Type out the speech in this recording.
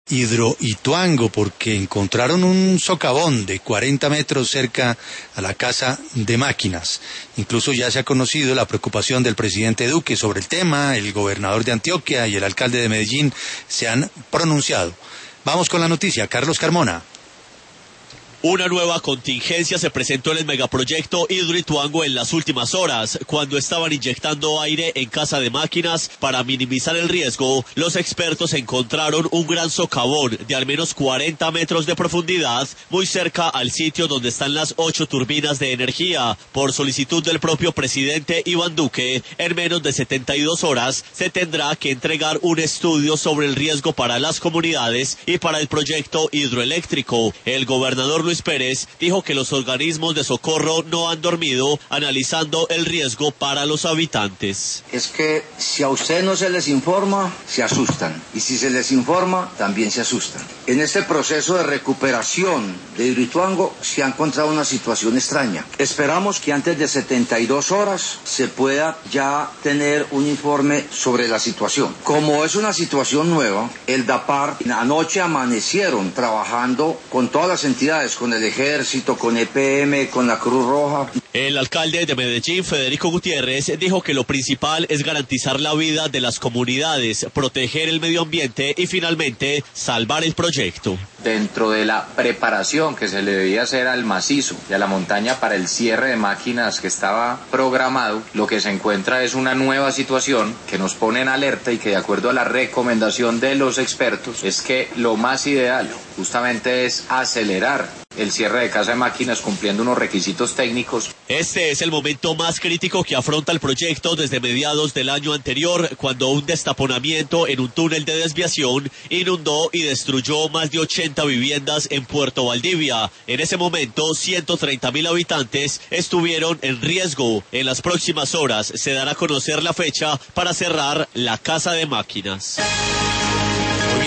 Hidroituango, porque encontraron un socavón de 40 metros cerca a la Casa de Máquinas. Incluso ya se ha conocido la preocupación del presidente Duque sobre el tema. El gobernador de Antioquia y el alcalde de Medellín se han pronunciado. Vamos con la noticia, Carlos Carmona. Una nueva contingencia se presentó en el megaproyecto Hidroituango en las últimas horas. Cuando estaban inyectando aire en Casa de Máquinas para minimizar el riesgo, los expertos encontraron un gran socavón de al menos 40 metros de profundidad muy cerca al sitio donde están las 8 turbinas de energía. Por solicitud del propio presidente Iván Duque, en menos de 72 horas se tendrá que entregar un estudio sobre el riesgo para las comunidades y para el proyecto hidroeléctrico. El gobernador Luis Pérez dijo que los organismos de socorro no han dormido analizando el riesgo para los habitantes. Es que si a ustedes no se les informa, se asustan. Y si se les informa, también se asustan. En este proceso de recuperación de Hidroituango se ha encontrado una situación extraña. Esperamos que antes de 72 horas se pueda ya tener un informe sobre la situación. Como es una situación nueva, el DAPAR anoche amanecieron trabajando con todas las entidades, con el Ejército, con EPM, con la Cruz Roja. El alcalde de Medellín, Federico Gutiérrez, dijo que lo principal es garantizar la vida de las comunidades, proteger el medio ambiente y finalmente salvar el proyecto. Dentro de la preparación que se le debía hacer al macizo y a la montaña para el cierre de máquinas que estaba programado, lo que se encuentra es una nueva situación que nos pone en alerta y que de acuerdo a la recomendación de los expertos es que lo más ideal justamente es acelerar el cierre de Casa de Máquinas cumpliendo unos requisitos técnicos. Este es el momento más crítico que afronta el proyecto desde mediados del año anterior, cuando un destaponamiento en un túnel de desviación inundó y destruyó más de 80 viviendas en Puerto Valdivia. En ese momento, 130.000 habitantes estuvieron en riesgo. En las próximas horas se dará a conocer la fecha para cerrar la Casa de Máquinas.